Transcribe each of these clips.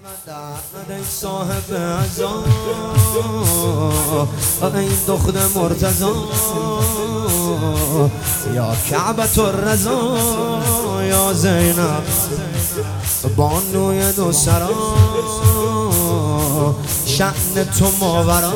ای صاحب عزا ای دختر مرتضا یا کعبة الرضا یا زینب بانوی دو سرا شأن تو ماورا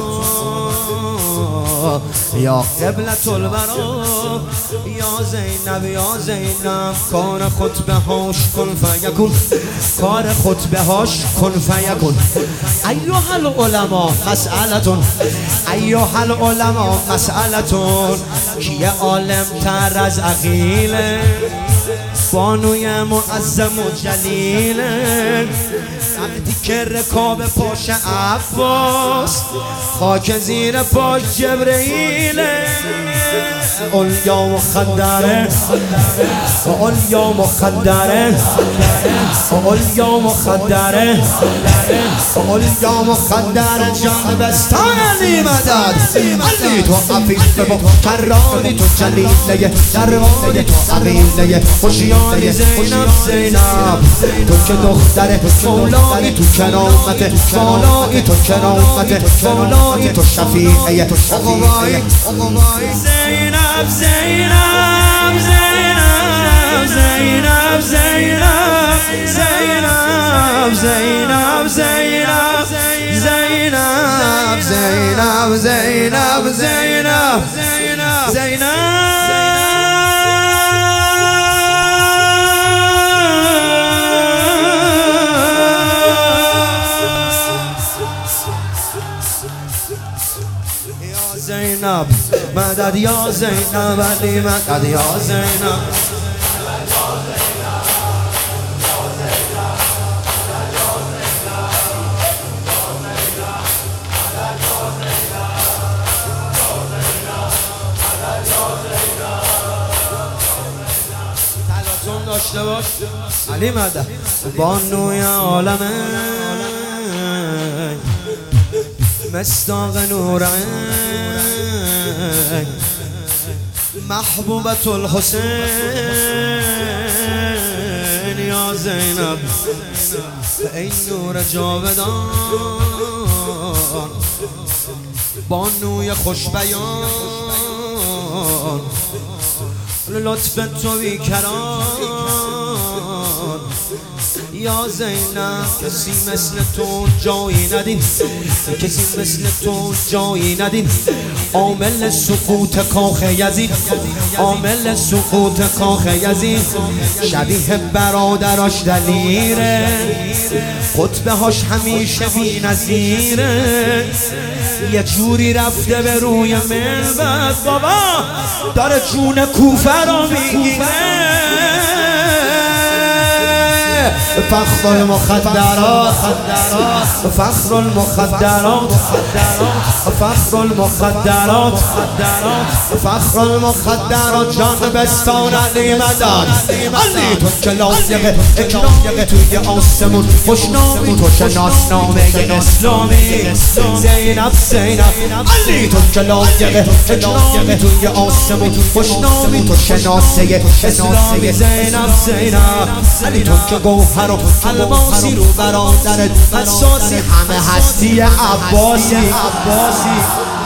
یا قبلة الورا یا زینب یا زینب کار خطبه هاش کن فیکون کار خطبه هاش کن فیکون ایها العلماء مسئلتون ایها العلماء مسئلتون کیه عالم تر از عقیله بانوی معظم و جلیله وقتی که رکاب پاش عباس خاک زیر پاش جبرئیله اولیا مخدره اولیا مخدره اولیا مخدره اولیا مخدره جان بستان علی مدد علی تو عفیف با کرانی تو جلیله دروانه تو عقیله خوشیانی زینب زینب تو که دختر مولایی تو کرامت مولایی تو کرامت مولایی تو شفیعه عقبایی زینب زینب زینب زینب زینب زینب زینب زینب زینب زینب زینب زینب زینب زینب مدد یا زینب علی مدد یا زینب تلاتون داشته باش علی مدد بانوی عالمه مصداق نور محبوبة الحسین یا زینب ای نور جاودان بانوی خوش بیان لطف تو بیکران یا زینب کسی مثل تو جایی ندید کسی مثل تو جایی ندید عامل سقوط کاخ یزید عامل سقوط کاخ یزید شبیه برادراش دلیره خطبه هاش همیشه بی نظیره یه جوری رفته به روی منبر بابا داره جون کوفه را میگیره فخر المخدرات فخر المخدرات فخر المخدرات فخر المخدرات جان بستان علی مدد علی تو که لایق اکرام توی آسمون خوشنامی تو شناسنامه اسلامی زینب زینب علی تو که لایق اکرام توی آسمون خوشنامی تو شناسه اسلامی زینب زینب علی تو که گوهر و الماسی رو برادرت اساسی همه هستی عباسی